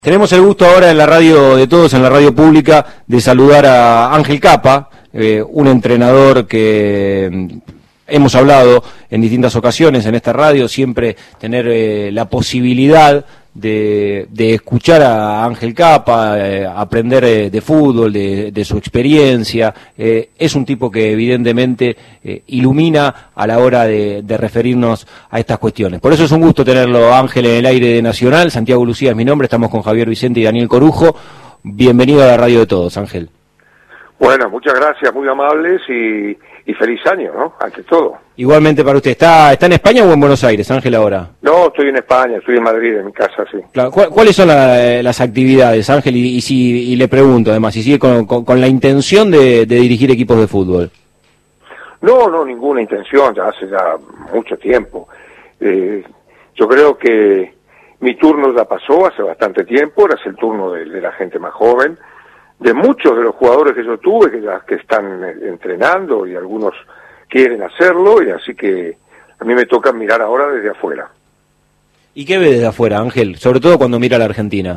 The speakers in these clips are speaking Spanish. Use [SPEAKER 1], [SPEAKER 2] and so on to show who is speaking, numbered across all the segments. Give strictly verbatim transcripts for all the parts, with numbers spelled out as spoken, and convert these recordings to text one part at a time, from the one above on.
[SPEAKER 1] Tenemos el gusto ahora en la radio de todos, en la radio pública, de saludar a Ángel Capa, eh, un entrenador que mm, hemos hablado en distintas ocasiones en esta radio, siempre tener eh, la posibilidad de, de escuchar a Ángel Capa, eh, aprender eh, de fútbol, de, de su experiencia. Eh, es un tipo que evidentemente eh, ilumina a la hora de, de referirnos a estas cuestiones. Por eso es un gusto tenerlo, Ángel, en el aire de Nacional. Santiago Lucía es mi nombre, estamos con Javier Vicente y Daniel Corujo. Bienvenido a la radio de todos, Ángel.
[SPEAKER 2] Bueno, muchas gracias, muy amables y, y feliz año, ¿no? Ante todo.
[SPEAKER 1] Igualmente para usted. ¿Está, está en España o en Buenos Aires, Ángel, ahora?
[SPEAKER 2] No, estoy en España, estoy en Madrid, en mi casa, sí.
[SPEAKER 1] Claro. ¿Cuáles son la, las actividades, Ángel? Y, y, si, y le pregunto, además, si sigue con, con, con la intención de, de dirigir equipos de fútbol.
[SPEAKER 2] No, no, ninguna intención, ya hace ya mucho tiempo. Eh, yo creo que mi turno ya pasó hace bastante tiempo, ahora es el turno de, de la gente más joven, de muchos de los jugadores que yo tuve, que ya que están entrenando y algunos quieren hacerlo, y así que a mí me toca mirar ahora desde afuera.
[SPEAKER 1] ¿Y qué ve desde afuera, Ángel? Sobre todo cuando mira a la Argentina.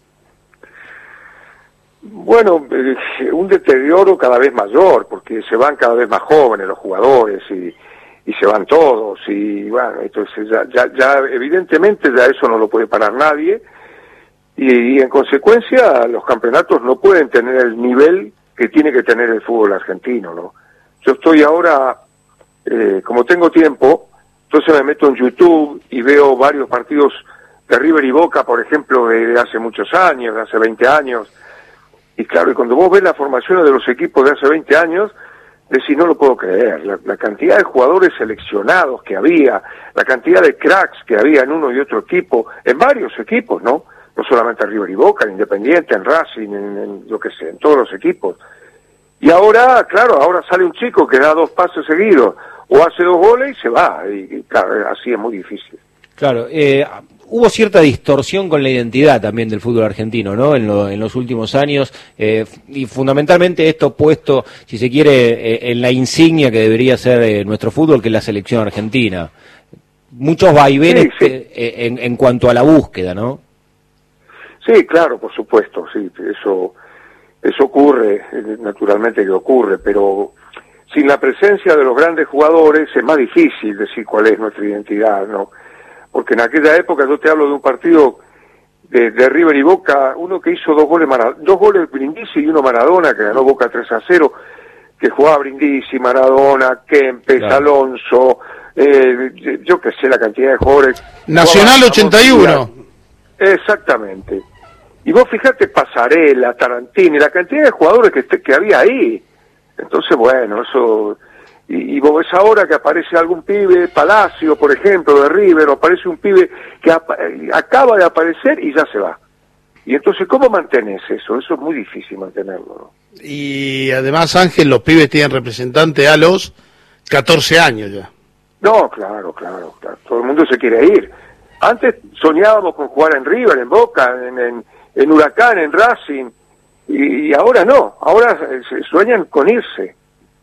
[SPEAKER 2] Bueno, eh, un deterioro cada vez mayor, porque se van cada vez más jóvenes los jugadores y, y se van todos, y bueno, entonces ya, ya, ya evidentemente ya eso no lo puede parar nadie, y, y en consecuencia los campeonatos no pueden tener el nivel que tiene que tener el fútbol argentino, ¿no? Yo estoy ahora, eh, como tengo tiempo, entonces me meto en YouTube y veo varios partidos de River y Boca, por ejemplo, de, de hace muchos años, de hace veinte años, y claro, y cuando vos ves las formaciones de los equipos de hace veinte años, decís, no lo puedo creer, la, la cantidad de jugadores seleccionados que había, la cantidad de cracks que había en uno y otro equipo, en varios equipos, ¿no? No solamente en River y Boca, en Independiente, en Racing, en, en yo qué sé, en todos los equipos. Y ahora, claro, ahora sale un chico que da dos pases seguidos, o hace dos goles y se va, y, y claro, así es muy difícil.
[SPEAKER 1] Claro, eh, hubo cierta distorsión con la identidad también del fútbol argentino, ¿no? En, lo, en los últimos años, eh, y fundamentalmente esto puesto, si se quiere, eh, en la insignia que debería ser eh, nuestro fútbol, que es la selección argentina. Muchos vaivenes sí, sí. Eh, en, en cuanto a la búsqueda, ¿no?
[SPEAKER 2] Sí, claro, por supuesto, sí, eso, eso ocurre, naturalmente que ocurre, pero sin la presencia de los grandes jugadores es más difícil decir cuál es nuestra identidad, ¿no? Porque en aquella época, yo te hablo de un partido de, de River y Boca, uno que hizo dos goles Mara, dos goles Brindisi y uno Maradona, que ganó Boca tres a cero, que jugaba Brindisi, Maradona, Kempes, claro. Alonso, eh, yo qué sé, la cantidad de jugadores.
[SPEAKER 3] Nacional ochenta y uno.
[SPEAKER 2] Exactamente. Y vos fijate Pasarela, Tarantini, la cantidad de jugadores que, que había ahí. Entonces, bueno, eso... Y, y vos ves ahora que aparece algún pibe, Palacio, por ejemplo, de River, o aparece un pibe que apa acaba de aparecer y ya se va. Y entonces, ¿cómo mantenés eso? Eso es muy difícil mantenerlo, ¿no?
[SPEAKER 3] Y además, Ángel, los pibes tienen representante a los catorce años ya.
[SPEAKER 2] No, claro, claro, claro. Todo el mundo se quiere ir. Antes soñábamos con jugar en River, en Boca, en, en, en Huracán, en Racing, y, y ahora no, ahora se sueñan con irse.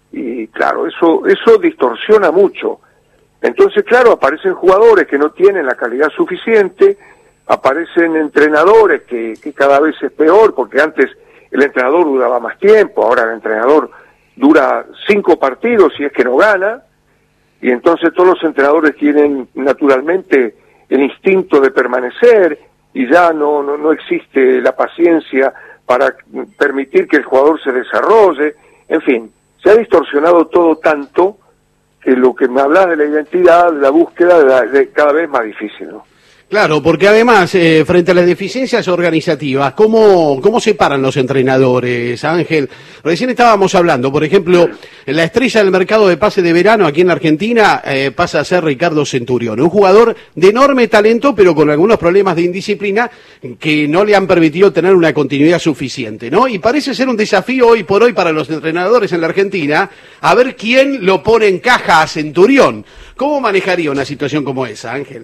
[SPEAKER 2] Y claro, eso eso distorsiona mucho. Entonces, claro, aparecen jugadores que no tienen la calidad suficiente, aparecen entrenadores que, que cada vez es peor, porque antes el entrenador duraba más tiempo, ahora el entrenador dura cinco partidos si es que no gana, y entonces todos los entrenadores tienen naturalmente el instinto de permanecer, y ya no, no, no existe la paciencia para permitir que el jugador se desarrolle. En fin, se ha distorsionado todo tanto que lo que me hablas de la identidad, de la búsqueda, de, la, de cada vez más difícil, ¿no?
[SPEAKER 3] Claro, porque además, eh, frente a las deficiencias organizativas, ¿cómo, cómo se paran los entrenadores, Ángel? Recién estábamos hablando, por ejemplo, la estrella del mercado de pase de verano aquí en la Argentina eh, pasa a ser Ricardo Centurión, un jugador de enorme talento, pero con algunos problemas de indisciplina que no le han permitido tener una continuidad suficiente, ¿no? Y parece ser un desafío hoy por hoy para los entrenadores en la Argentina, a ver quién lo pone en caja a Centurión. ¿Cómo manejaría una situación como esa, Ángel?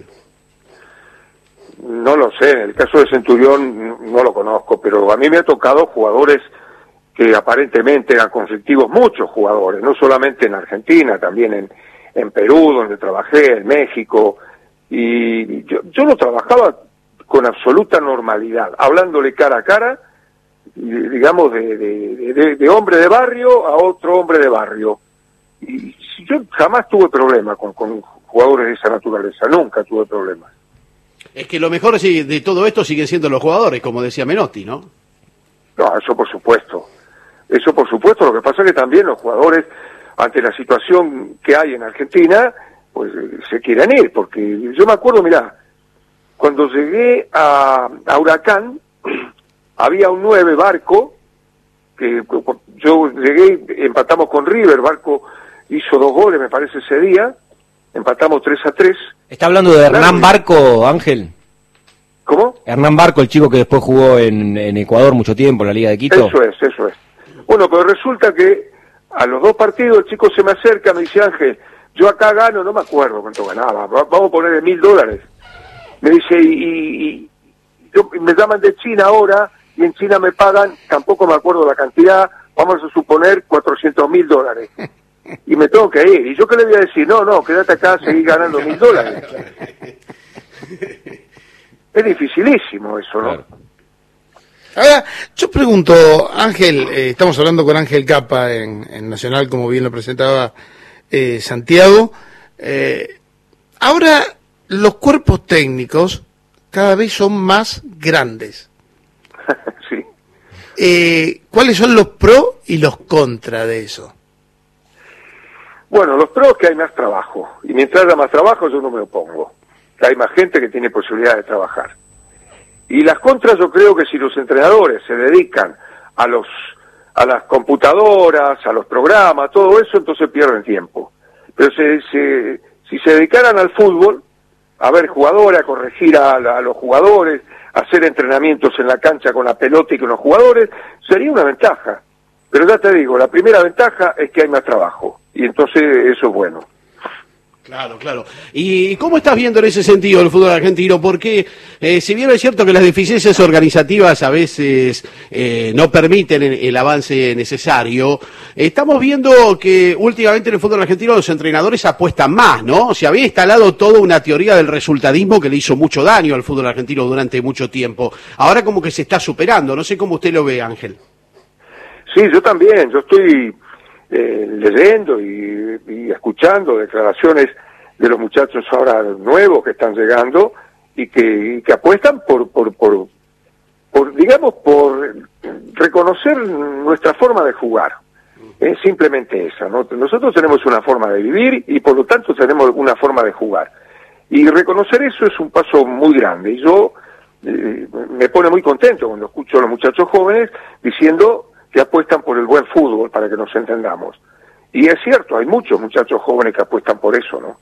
[SPEAKER 2] No lo sé, en el caso de Centurión no lo conozco, pero a mí me ha tocado jugadores que aparentemente eran conflictivos, muchos jugadores, no solamente en Argentina, también en, en Perú, donde trabajé, en México, y yo, yo no trabajaba con absoluta normalidad, hablándole cara a cara, digamos, de, de, de, de hombre de barrio a otro hombre de barrio. Y yo jamás tuve problema con, con jugadores de esa naturaleza, nunca tuve problemas.
[SPEAKER 3] Es que lo mejor de todo esto siguen siendo los jugadores, como decía Menotti, ¿no?
[SPEAKER 2] No, eso por supuesto. Eso por supuesto. Lo que pasa es que también los jugadores, ante la situación que hay en Argentina, pues se quieren ir. Porque yo me acuerdo, mirá, cuando llegué a, a Huracán, había un nueve Barco, que yo llegué, empatamos con River, Barco hizo dos goles, me parece, ese día, empatamos tres a tres.
[SPEAKER 1] ¿Está hablando de Hernán Barco, Ángel?
[SPEAKER 2] ¿Cómo?
[SPEAKER 1] Hernán Barco, el chico que después jugó en, en Ecuador mucho tiempo, en la Liga de Quito.
[SPEAKER 2] Eso es, eso es. Bueno, pero resulta que a los dos partidos el chico se me acerca, me dice, Ángel, yo acá gano, no me acuerdo cuánto ganaba, vamos a ponerle mil dólares. Me dice, y, y, y yo, me llaman de China ahora, y en China me pagan, tampoco me acuerdo la cantidad, vamos a suponer cuatrocientos mil dólares. Y me tengo que ir. ¿Y yo qué le voy a decir? No, no, quédate acá, seguí ganando mil dólares. Es dificilísimo eso, ¿no?
[SPEAKER 4] Claro. Ahora, yo pregunto, Ángel, eh, estamos hablando con Ángel Capa en, en Nacional, como bien lo presentaba eh, Santiago. Eh, ahora, los cuerpos técnicos cada vez son más grandes.
[SPEAKER 2] Sí.
[SPEAKER 4] Eh, ¿Cuáles son los pros y los contra de eso?
[SPEAKER 2] Bueno, los pros es que hay más trabajo. Y mientras haya más trabajo, yo no me opongo. Que hay más gente que tiene posibilidad de trabajar. Y las contras, yo creo que si los entrenadores se dedican a los a las computadoras, a los programas, todo eso, entonces pierden tiempo. Pero se, se, si se dedicaran al fútbol, a ver jugadores, a corregir a, a los jugadores, a hacer entrenamientos en la cancha con la pelota y con los jugadores, sería una ventaja. Pero ya te digo, la primera ventaja es que hay más trabajo, y entonces eso es bueno.
[SPEAKER 3] Claro, claro. ¿Y cómo estás viendo en ese sentido el fútbol argentino? Porque eh, si bien es cierto que las deficiencias organizativas a veces eh, no permiten el, el avance necesario, estamos viendo que últimamente en el fútbol argentino los entrenadores apuestan más, ¿no? Se había instalado toda una teoría del resultadismo que le hizo mucho daño al fútbol argentino durante mucho tiempo. Ahora como que se está superando, no sé cómo usted lo ve, Ángel.
[SPEAKER 2] Sí, yo también, yo estoy eh, leyendo y, y escuchando declaraciones de los muchachos ahora nuevos que están llegando y que, y que apuestan por, por, por, por, digamos, por reconocer nuestra forma de jugar. Es simplemente esa, ¿no? Nosotros tenemos una forma de vivir y por lo tanto tenemos una forma de jugar. Y reconocer eso es un paso muy grande. Y yo eh, me pone muy contento cuando escucho a los muchachos jóvenes diciendo que apuestan por el buen fútbol, para que nos entendamos. Y es cierto, hay muchos muchachos jóvenes que apuestan por eso, ¿no?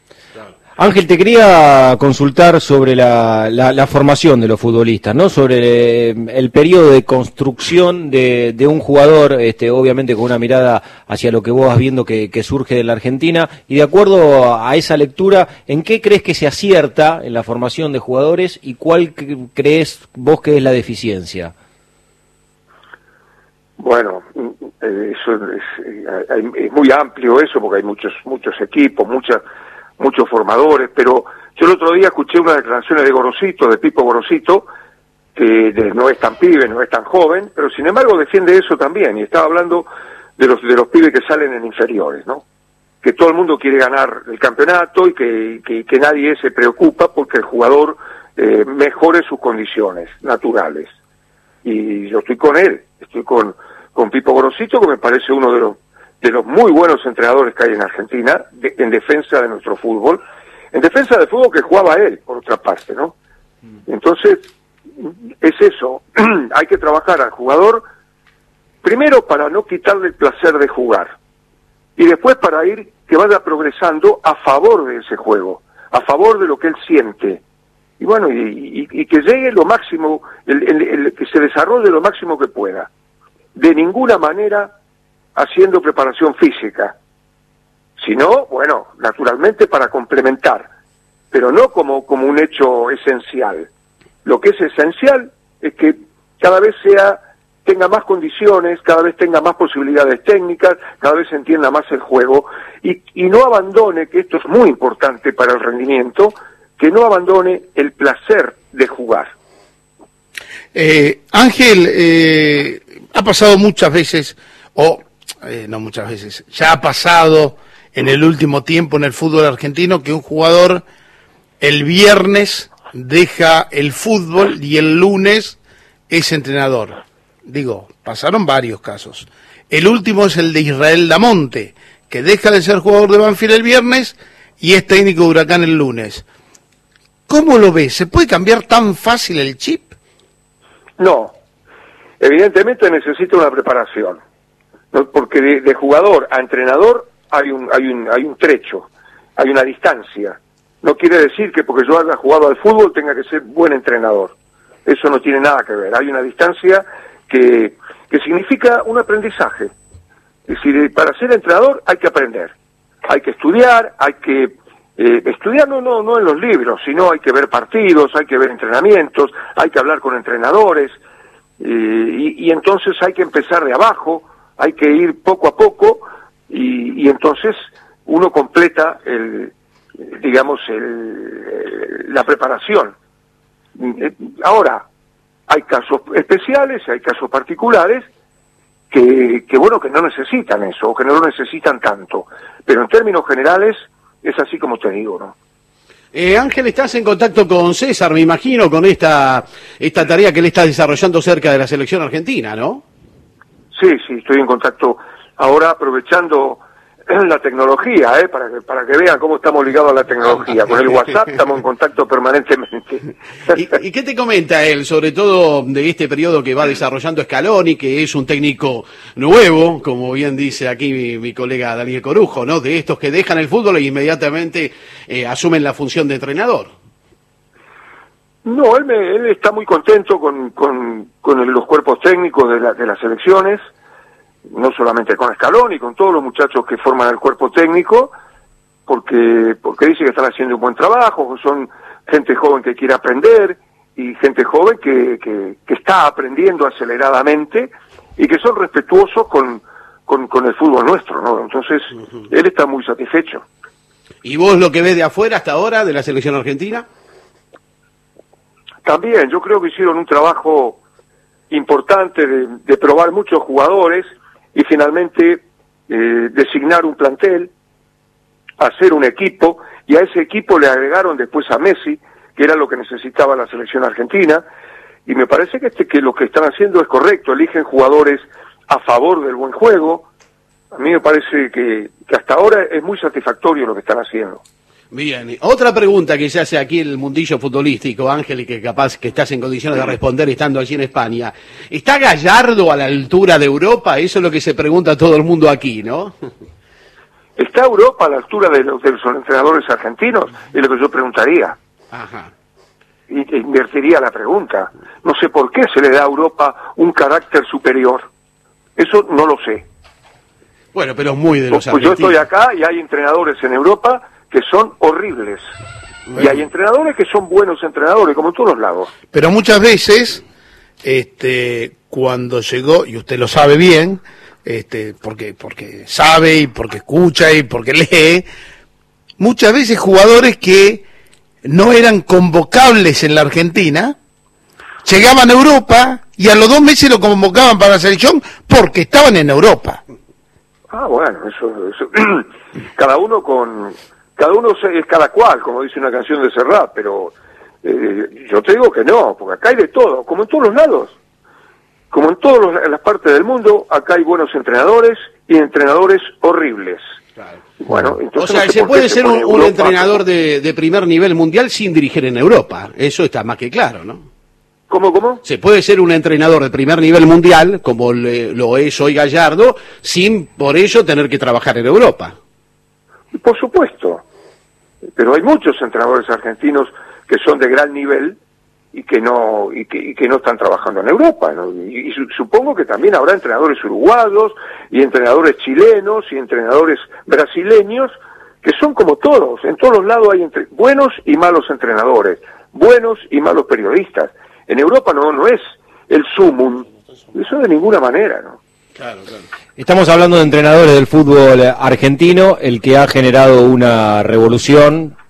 [SPEAKER 1] Ángel, te quería consultar sobre la, la, la formación de los futbolistas, ¿no? Sobre el, el periodo de construcción de, de un jugador, este, obviamente con una mirada hacia lo que vos vas viendo que, que surge de la Argentina, y de acuerdo a esa lectura, ¿en qué crees que se acierta en la formación de jugadores y cuál crees vos que es la deficiencia?
[SPEAKER 2] Bueno, eso es, es muy amplio eso, porque hay muchos muchos equipos, muchas muchos formadores, pero yo el otro día escuché unas declaraciones de Gorosito, de Pipo Gorosito, que no es tan pibe, no es tan joven, pero sin embargo defiende eso también, y estaba hablando de los de los pibes que salen en inferiores, ¿no? Que todo el mundo quiere ganar el campeonato y que, que, que nadie se preocupa porque el jugador eh, mejore sus condiciones naturales. Y yo estoy con él, estoy con, con Pipo Gorosito, que me parece uno de los de los muy buenos entrenadores que hay en Argentina, de, en defensa de nuestro fútbol, en defensa del fútbol que jugaba él, por otra parte, ¿no? Entonces, es eso, hay que trabajar al jugador, primero para no quitarle el placer de jugar, y después para ir, que vaya progresando a favor de ese juego, a favor de lo que él siente, y bueno, y, y, y que llegue lo máximo, el, el, el, que se desarrolle lo máximo que pueda. De ninguna manera haciendo preparación física, sino, bueno, naturalmente para complementar, pero no como, como un hecho esencial. Lo que es esencial es que cada vez sea, tenga más condiciones, cada vez tenga más posibilidades técnicas, cada vez entienda más el juego, y, y no abandone, que esto es muy importante para el rendimiento, que no abandone el placer de jugar.
[SPEAKER 4] Eh, Ángel, eh, ha pasado muchas veces, o eh, no muchas veces, ya ha pasado en el último tiempo en el fútbol argentino que un jugador el viernes deja el fútbol y el lunes es entrenador. Digo, pasaron varios casos. El último es el de Israel Damonte, que deja de ser jugador de Banfield el viernes y es técnico de Huracán el lunes. ¿Cómo lo ves? ¿Se puede cambiar tan fácil el chip?
[SPEAKER 2] No, evidentemente necesita una preparación, ¿no? Porque de, de jugador a entrenador hay un, hay un, hay un trecho, hay una distancia. No quiere decir que porque yo haya jugado al fútbol tenga que ser buen entrenador. Eso no tiene nada que ver. Hay una distancia que, que significa un aprendizaje. Es decir, para ser entrenador hay que aprender, hay que estudiar, hay que eh, estudiar no, no, no en los libros, sino hay que ver partidos, hay que ver entrenamientos, hay que hablar con entrenadores, eh, y, y entonces hay que empezar de abajo, hay que ir poco a poco, y, y entonces uno completa el, digamos, el, la preparación. Ahora, hay casos especiales, hay casos particulares, que, que bueno, que no necesitan eso, o que no lo necesitan tanto, pero en términos generales es así como te digo, ¿no?
[SPEAKER 3] Eh, Ángel, estás en contacto con César, me imagino, con esta esta tarea que él está desarrollando cerca de la selección argentina, ¿no?
[SPEAKER 2] Sí, sí, estoy en contacto ahora aprovechando la tecnología, ¿eh? para que para que vean cómo estamos ligados a la tecnología. Con el WhatsApp estamos en contacto permanentemente.
[SPEAKER 3] ¿Y, ¿Y qué te comenta él, sobre todo de este periodo que va desarrollando Scaloni, que es un técnico nuevo, como bien dice aquí mi, mi colega Daniel Corujo, ¿no? De estos que dejan el fútbol e inmediatamente eh, asumen la función de entrenador.
[SPEAKER 2] No, él, me, él está muy contento con, con, con el, los cuerpos técnicos de, la, de las selecciones, no solamente con Scaloni, con todos los muchachos que forman el cuerpo técnico, porque porque dice que están haciendo un buen trabajo, son gente joven que quiere aprender y gente joven que, que, que está aprendiendo aceleradamente y que son respetuosos con, con, con el fútbol nuestro, ¿no? Entonces, uh-huh. Él está muy satisfecho.
[SPEAKER 3] ¿Y vos lo que ves de afuera hasta ahora, de la selección argentina?
[SPEAKER 2] También, yo creo que hicieron un trabajo importante de, de probar muchos jugadores y finalmente eh, designar un plantel, hacer un equipo, y a ese equipo le agregaron después a Messi, que era lo que necesitaba la selección argentina, y me parece que, este, que lo que están haciendo es correcto, eligen jugadores a favor del buen juego. A mí me parece que, que hasta ahora es muy satisfactorio lo que están haciendo.
[SPEAKER 3] Bien, otra pregunta que se hace aquí en el mundillo futbolístico, Ángel, y que capaz que estás en condiciones de responder estando allí en España. ¿Está Gallardo a la altura de Europa? Eso es lo que se pregunta todo el mundo aquí, ¿no?
[SPEAKER 2] ¿Está Europa a la altura de los, de los entrenadores argentinos? Es lo que yo preguntaría.
[SPEAKER 3] Ajá.
[SPEAKER 2] Y te invertiría la pregunta. No sé por qué se le da a Europa un carácter superior. Eso no lo sé.
[SPEAKER 3] Bueno, pero es muy de los
[SPEAKER 2] pues, pues yo estoy acá y hay entrenadores en Europa que son horribles. Bueno. Y hay entrenadores que son buenos entrenadores, como en todos los lados.
[SPEAKER 4] Pero muchas veces, este, cuando llegó, y usted lo sabe bien, este, porque, porque sabe y porque escucha y porque lee, muchas veces jugadores que no eran convocables en la Argentina, llegaban a Europa y a los dos meses lo convocaban para la selección porque estaban en Europa.
[SPEAKER 2] Ah, bueno, eso, eso. cada uno con... Cada uno es cada cual, como dice una canción de Serrat, pero eh, yo te digo que no, porque acá hay de todo, como en todos los lados. Como en todas las partes del mundo, acá hay buenos entrenadores y entrenadores horribles. Claro. Bueno, entonces
[SPEAKER 3] o sea,
[SPEAKER 2] no sé
[SPEAKER 3] se puede ser un, un
[SPEAKER 2] Europa,
[SPEAKER 3] entrenador de, de primer nivel mundial sin dirigir en Europa, eso está más que claro, ¿no?
[SPEAKER 2] ¿Cómo, cómo?
[SPEAKER 3] Se puede ser un entrenador de primer nivel mundial, como le, lo es hoy Gallardo, sin por ello tener que trabajar en Europa.
[SPEAKER 2] Por supuesto, pero hay muchos entrenadores argentinos que son de gran nivel y que no y que, y que no están trabajando en Europa, ¿no? Y, y supongo que también habrá entrenadores uruguayos y entrenadores chilenos y entrenadores brasileños que son como todos, en todos los lados hay entre, buenos y malos entrenadores, buenos y malos periodistas. En Europa no no es el sumum, eso de ninguna manera, ¿no?
[SPEAKER 1] Claro, claro. Estamos hablando de entrenadores del fútbol argentino, el que ha generado una revolución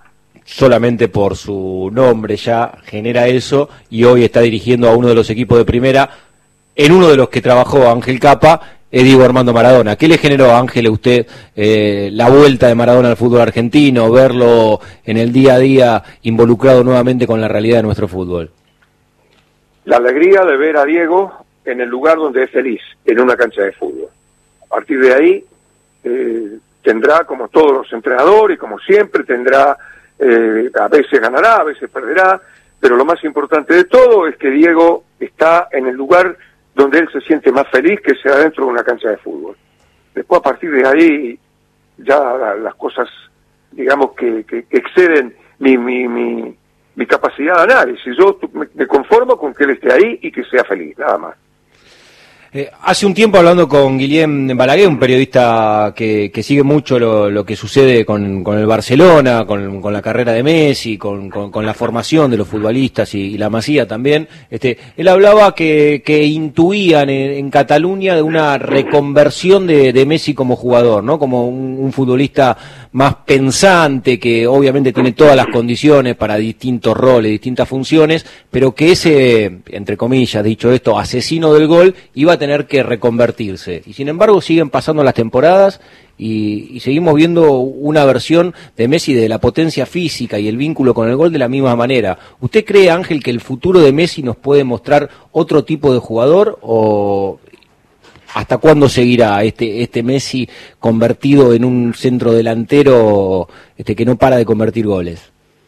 [SPEAKER 1] solamente por su nombre ya genera eso, y hoy está dirigiendo a uno de los equipos de primera, en uno de los que trabajó Ángel Capa, es Diego Armando Maradona. ¿Qué le generó a Ángel a usted eh, la vuelta de Maradona al fútbol argentino, verlo en el día a día involucrado nuevamente con la realidad de nuestro fútbol?
[SPEAKER 2] La alegría de ver a Diego en el lugar donde es feliz, en una cancha de fútbol. A partir de ahí eh, tendrá, como todos los entrenadores, como siempre, tendrá, eh, a veces ganará, a veces perderá, pero lo más importante de todo es que Diego está en el lugar donde él se siente más feliz, que sea dentro de una cancha de fútbol. Después, a partir de ahí, ya la, las cosas, digamos, que, que, que exceden mi, mi, mi, mi capacidad de análisis. Yo me, me conformo con que él esté ahí y que sea feliz, nada más.
[SPEAKER 1] Eh, hace un tiempo, hablando con Guillem Balaguer, un periodista que, que sigue mucho lo, lo que sucede con, con el Barcelona, con, con la carrera de Messi, con, con, con la formación de los futbolistas y, y la Masía también, este, él hablaba que, que intuían en, en Cataluña de una reconversión de, de Messi como jugador, ¿no? Como un, un futbolista más pensante, que obviamente tiene todas las condiciones para distintos roles, distintas funciones, pero que ese, entre comillas, dicho esto, asesino del gol, iba a tener que reconvertirse. Y sin embargo siguen pasando las temporadas y, y seguimos viendo una versión de Messi de la potencia física y el vínculo con el gol de la misma manera. ¿Usted cree, Ángel, que el futuro de Messi nos puede mostrar otro tipo de jugador, o hasta cuándo seguirá este este Messi convertido en un centro delantero este, que no para de convertir goles?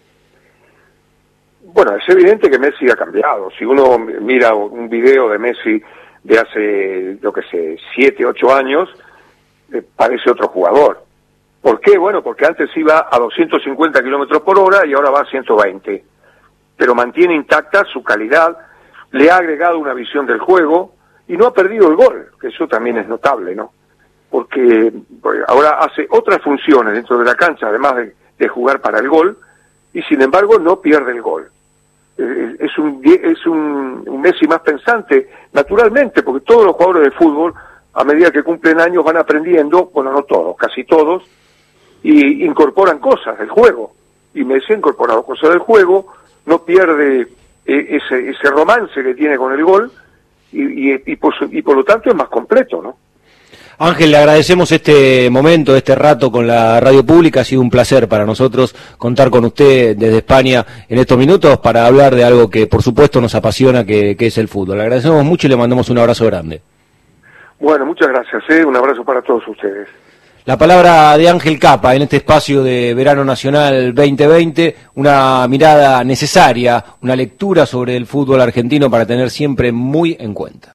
[SPEAKER 2] Bueno, es evidente que Messi ha cambiado. Si uno mira un video de Messi de hace, yo que sé, siete, ocho años, eh, parece otro jugador. ¿Por qué? Bueno, porque antes iba a doscientos cincuenta kilómetros por hora y ahora va a ciento veinte. Pero mantiene intacta su calidad, le ha agregado una visión del juego y no ha perdido el gol, que eso también es notable, ¿no? Porque ahora hace otras funciones dentro de la cancha, además de, de jugar para el gol, y sin embargo no pierde el gol. Es un es un, un Messi más pensante, naturalmente, porque todos los jugadores de fútbol, a medida que cumplen años, van aprendiendo, bueno, no todos, casi todos, y incorporan cosas del juego. Y Messi ha incorporado cosas del juego, no pierde eh, ese ese romance que tiene con el gol, y, y, y, por, y por lo tanto es más completo, ¿no?
[SPEAKER 1] Ángel, le agradecemos este momento, este rato con la radio pública. Ha sido un placer para nosotros contar con usted desde España en estos minutos para hablar de algo que por supuesto nos apasiona, que, que es el fútbol. Le agradecemos mucho y le mandamos un abrazo grande.
[SPEAKER 2] Bueno, muchas gracias, ¿eh? Un abrazo para todos ustedes.
[SPEAKER 1] La palabra de Ángel Capa en este espacio de Verano Nacional veinte veinte, una mirada necesaria, una lectura sobre el fútbol argentino para tener siempre muy en cuenta.